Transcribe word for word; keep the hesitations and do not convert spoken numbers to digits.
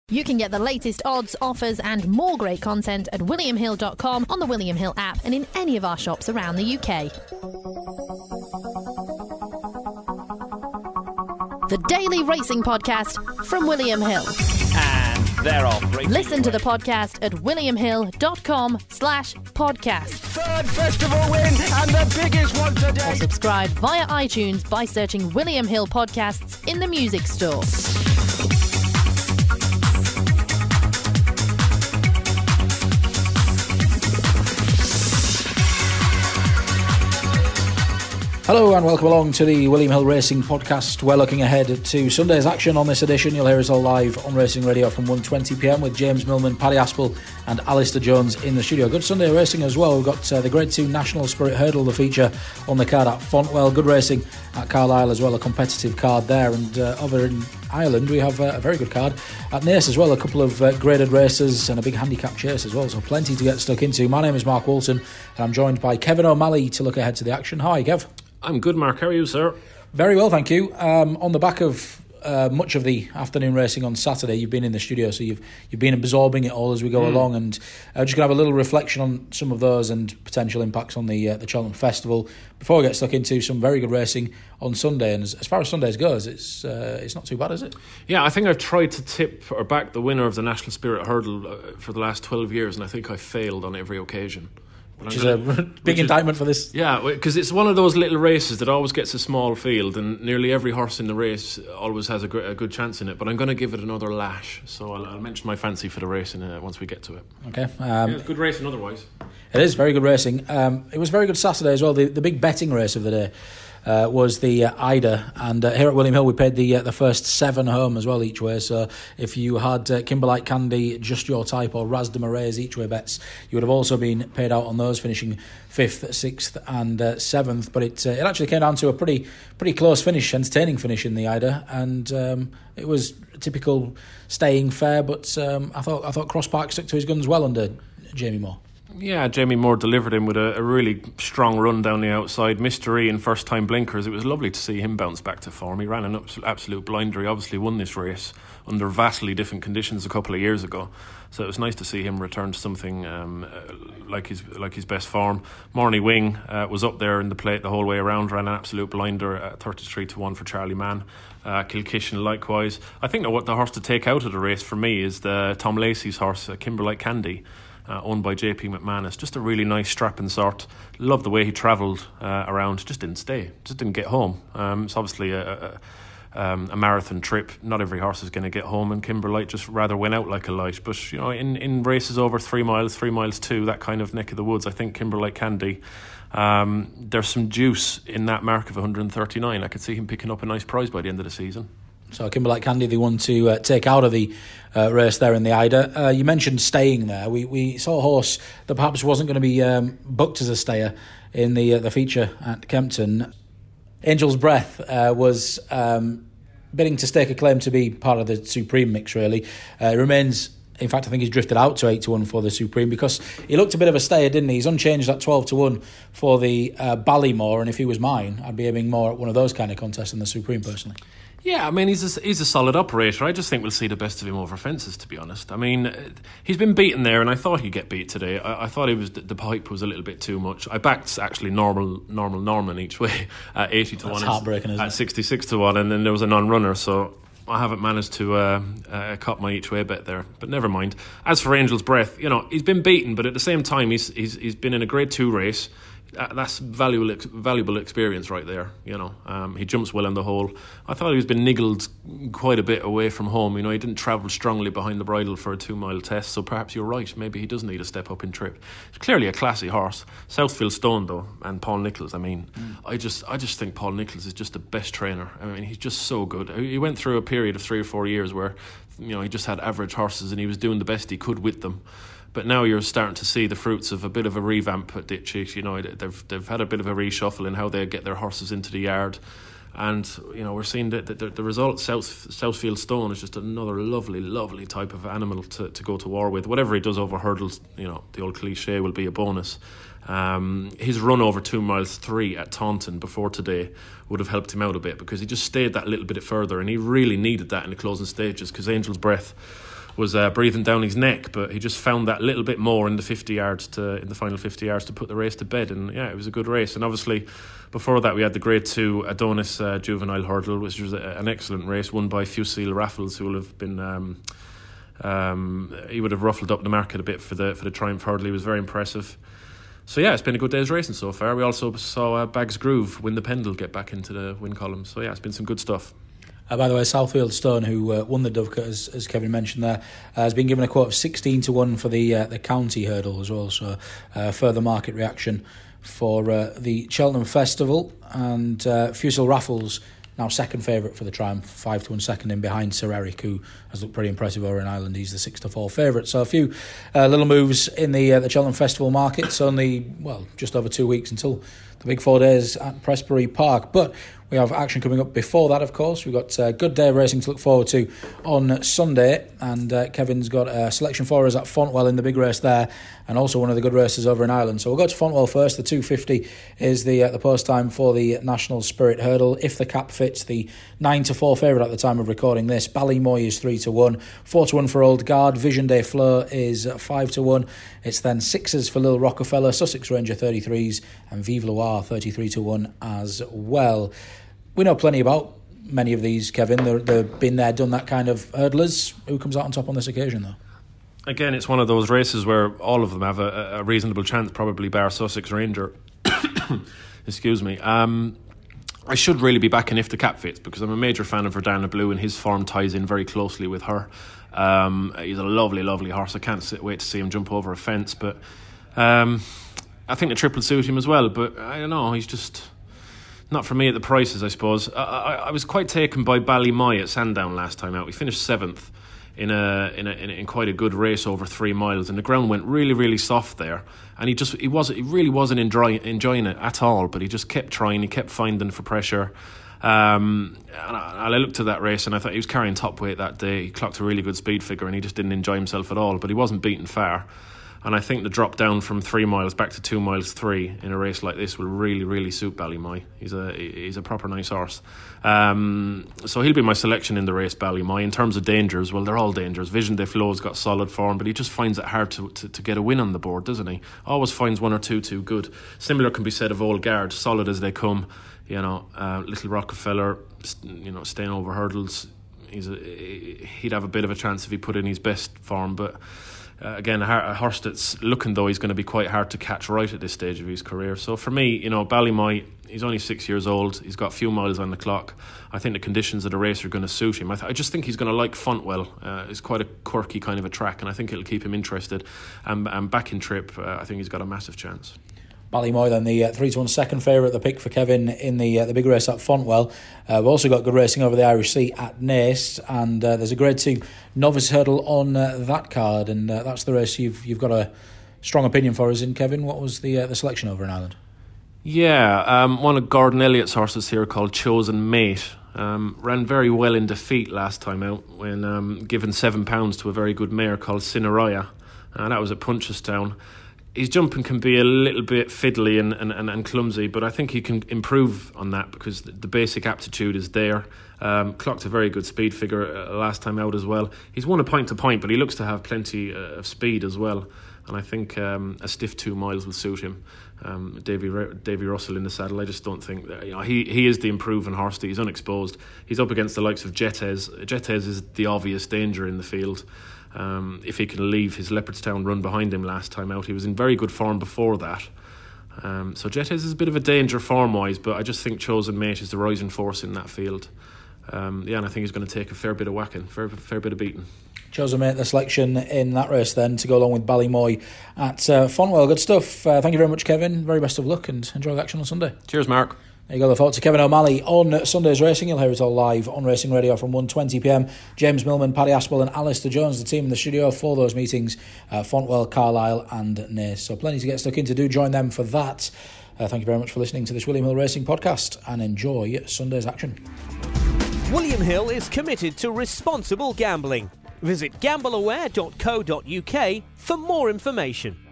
You can get the latest odds, offers and more great content at william hill dot com, on the William Hill app and in any of our shops around the U K. The Daily Racing Podcast from William Hill. And they're off. Listen to the podcast at william hill dot com slash podcast. Third festival win and the biggest one today. Or subscribe via iTunes by searching William Hill Podcasts in the music store. Hello and welcome along to the William Hill Racing Podcast. We're looking ahead to Sunday's action on this edition. You'll hear us all live on Racing Radio from one twenty p m with James Millman, Paddy Aspel and Alistair Jones in the studio. Good Sunday racing as well. We've got uh, the Grade two National Spirit Hurdle, the feature on the card at Fontwell. Good racing at Carlisle as well, a competitive card there. And uh, over in Ireland we have uh, a very good card at Naas as well, a couple of uh, graded races and a big handicap chase as well, so plenty to get stuck into. My name is Mark Walton and I'm joined by Kevin O'Malley to look ahead to the action. Hi Kev. I'm good, Mark. How are you, sir? Very well, thank you. Um, on the back of uh, much of the afternoon racing on Saturday, you've been in the studio, so you've you've been absorbing it all as we go mm. along, and uh, just going to have a little reflection on some of those and potential impacts on the uh, the Cheltenham Festival before we get stuck into some very good racing on Sunday. And as, as far as Sundays goes, it's uh, it's not too bad, is it? Yeah, I think I've tried to tip or back the winner of the National Spirit Hurdle uh, for the last twelve years, and I think I failed on every occasion. Which is a big indictment for this. Yeah, because it's one of those little races that always gets a small field, and nearly every horse in the race always has a, gr- a good chance in it. But I'm going to give it another lash, so I'll, I'll mention my fancy for the race in, uh, once we get to it. Okay. Um, yeah, good racing otherwise. It is very good racing. Um, it was very good Saturday as well. The, the big betting race of the day uh, was the uh, Ida, and uh, here at William Hill we paid the uh, the first seven home as well each way. So if you had uh, Kimberlite Candy, Just Your Type or Raz de Marais each way bets, you would have also been paid out on those, finishing fifth, sixth and uh, seventh. But it uh, it actually came down to a pretty pretty close finish, entertaining finish in the Ida, and um, it was a typical staying fair. But um, I thought I thought Cross Park stuck to his guns well under Jamie Moore. Yeah, Jamie Moore delivered him with a, a really strong run down the outside. Mystery and first time blinkers. It was lovely to see him bounce back to form. He ran an absolute blinder. He obviously won this race under vastly different conditions a couple of years ago. So it was nice to see him return to something um, uh, like his like his best form. Morny Wing uh, was up there in the plate the whole way around, ran an absolute blinder at thirty-three to one for Charlie Mann. Uh, Kilkishen likewise. I think that what the horse to take out of the race for me is the Tom Lacey's horse, uh, Kimberlite Candy. Uh, owned by J P McManus. Just a really nice strapping sort. Love the way he travelled uh, around. Just didn't stay. Just didn't get home. Um, it's obviously a, a, um, a marathon trip. Not every horse is going to get home, and Kimberlite just rather went out like a light. But you know, in, in races over three miles, three miles two, that kind of neck of the woods, I think Kimberlite Candy. Um, there's some juice in that mark of one hundred thirty-nine. I could see him picking up a nice prize by the end of the season. So Kimberlite Candy, the one to uh, take out of the uh, race there in the Ida. Uh, you mentioned staying there. We we saw a horse that perhaps wasn't going to be um, booked as a stayer in the uh, the feature at Kempton. Angel's Breath uh, was um, bidding to stake a claim to be part of the Supreme mix, really. Uh, it remains... In fact, I think he's drifted out to eight to one for the Supreme because he looked a bit of a stayer, didn't he? He's unchanged at twelve to one for the uh, Ballymore, and if he was mine, I'd be aiming more at one of those kind of contests than the Supreme, personally. Yeah, I mean, he's a, he's a solid operator. I just think we'll see the best of him over fences, to be honest. I mean, he's been beaten there, and I thought he'd get beat today. I, I thought he was the, the hype was a little bit too much. I backed actually normal normal Norman each way at eighty to That's one. That's heartbreaking, isn't at it? sixty-six to one, and then there was a non-runner, so I haven't managed to uh, uh, cut my each way bet there, but never mind. As for Angel's Breath, you know, he's been beaten, but at the same time, he's he's he's been in a Grade Two race. Uh, that's valuable valuable experience right there. You know, um, he jumps well in the hole. I thought he's been niggled quite a bit away from home. You know, he didn't travel strongly behind the bridle for a two mile test. So perhaps you're right. Maybe he does need a step up in trip. He's clearly a classy horse. Southfield Stone though, and Paul Nicholls. I mean, mm. I just I just think Paul Nicholls is just the best trainer. I mean, he's just so good. He went through a period of three or four years where, you know, he just had average horses and he was doing the best he could with them. But now you're starting to see the fruits of a bit of a revamp at Ditchy. You know, they've they've had a bit of a reshuffle in how they get their horses into the yard, and you know we're seeing that the, the, the result. South Southfield Stone is just another lovely, lovely type of animal to, to go to war with. Whatever he does over hurdles, you know, the old cliche will be a bonus. Um, his run over two miles three at Taunton before today would have helped him out a bit because he just stayed that little bit further, and he really needed that in the closing stages because Angel's Breath was uh, breathing down his neck, but he just found that little bit more in the fifty yards to in the final fifty yards to put the race to bed. And yeah, it was a good race. And obviously, before that, we had the Grade Two Adonis uh, Juvenile Hurdle, which was a, an excellent race, won by Fusil Raffles, who will have been. Um, um, he would have ruffled up the market a bit for the for the Triumph Hurdle. He was very impressive. So yeah, it's been a good day's racing so far. We also saw uh, Bags Groove win the Pendle, get back into the win column. So yeah, it's been some good stuff. Uh, by the way, Southfield Stone, who uh, won the Dovecote, as, as Kevin mentioned there, uh, has been given a quote of sixteen to one for the uh, the county hurdle as well. So uh, further market reaction for uh, the Cheltenham Festival. And uh, Fusil Raffles, now second favourite for the Triumph, five to one second in behind Sir Eric, who has looked pretty impressive over in Ireland. He's the six to four favourite. So a few uh, little moves in the uh, the Cheltenham Festival market. It's only, well, just over two weeks until the big four days at Prestbury Park. But we have action coming up before that, of course. We've got a good day of racing to look forward to on Sunday. And uh, Kevin's got a selection for us at Fontwell in the big race there, and also one of the good races over in Ireland. So we'll go to Fontwell first. The two fifty is the uh, the post time for the National Spirit Hurdle. If the cap fits, the nine to four favourite at the time of recording this. Ballymoy is three to one. four to one for Old Guard. Vision Day Fleur is five to one. It's then sixes for Lil Rockefeller. Sussex Ranger thirty-threes. And Vive Loire thirty-three to one as well. We know plenty about many of these, Kevin. They're, they've been there, done that kind of hurdlers. Who comes out on top on this occasion, though? Again, it's one of those races where all of them have a, a reasonable chance, probably bar Sussex Ranger. Excuse me. Um, I should really be backing If the Cap Fits, because I'm a major fan of Verdana Blue, and his form ties in very closely with her. Um, he's a lovely, lovely horse. I can't sit, wait to see him jump over a fence. But um, I think the triple suit him as well. But I don't know, he's just... not for me at the prices, I suppose. I, I, I was quite taken by Ballymoy at Sandown last time out. We finished seventh in a in a in, a, in quite a good race over three miles, and the ground went really, really soft there. And he just he wasn't he really wasn't enjoy, enjoying it at all. But he just kept trying. He kept finding for pressure. Um, and I, I looked at that race, and I thought he was carrying top weight that day. He clocked a really good speed figure, and he just didn't enjoy himself at all. But he wasn't beaten far. And I think the drop down from three miles back to two miles three in a race like this will really, really suit Ballymoy. He's a he's a proper nice horse. Um, so he'll be my selection in the race, Ballymoy. In terms of dangers, well, they're all dangers. Vision de Flo's got solid form, but he just finds it hard to, to, to get a win on the board, doesn't he? Always finds one or two too good. Similar can be said of Old Guard, solid as they come. You know, uh, Little Rockefeller, you know, staying over hurdles. He's a, he'd have a bit of a chance if he put in his best form, but... Uh, again, a, a horse that's looking though he's going to be quite hard to catch right at this stage of his career. So for me, you know, Ballymoy, he's only six years old. He's got a few miles on the clock. I think the conditions of the race are going to suit him. I, th- I just think he's going to like Fontwell. Uh, it's quite a quirky kind of a track, and I think it'll keep him interested. And, and back in trip, uh, I think he's got a massive chance. Ballymoy then, the uh, three to one second favourite, the pick for Kevin in the uh, the big race at Fontwell. Uh, we've also got good racing over the Irish Sea at Naas, and uh, there's a Grade two novice hurdle on uh, that card, and uh, that's the race you've you've got a strong opinion for us in, Kevin. What was the uh, the selection over in Ireland? Yeah, um, one of Gordon Elliott's horses here called Chosen Mate. Um, ran very well in defeat last time out when um, given seven pounds to a very good mare called Cineraya, and that was at Punchestown. His jumping can be a little bit fiddly and, and, and, and clumsy, but I think he can improve on that because the, the basic aptitude is there. Um, clocked a very good speed figure uh, last time out as well. He's won a point to point, but he looks to have plenty uh, of speed as well. And I think um, a stiff two miles will suit him. Um, Davy Davy Russell in the saddle. I just don't think that, you know, he he is the improving horse. He's unexposed. He's up against the likes of Jetez. Jetez is the obvious danger in the field. Um, if he can leave his Leopardstown run behind him last time out, he was in very good form before that. Um, so Jetez is a bit of a danger form-wise, but I just think Chosen Mate is the rising force in that field. Um, yeah, and I think he's going to take a fair bit of whacking, fair fair bit of beating. Chosen Mate, the selection in that race then to go along with Ballymoy at uh, Fontwell. Good stuff. Uh, thank you very much, Kevin. Very best of luck and enjoy the action on Sunday. Cheers, Mark. There you go, the thoughts of Kevin O'Malley on Sunday's racing. You'll hear it all live on Racing Radio from one twenty p m. James Millman, Paddy Aspel and Alistair Jones, the team in the studio for those meetings, uh, Fontwell, Carlisle and Naas. So plenty to get stuck into. Do join them for that. Uh, thank you very much for listening to this William Hill Racing podcast and enjoy Sunday's action. William Hill is committed to responsible gambling. Visit gamble aware dot co dot uk for more information.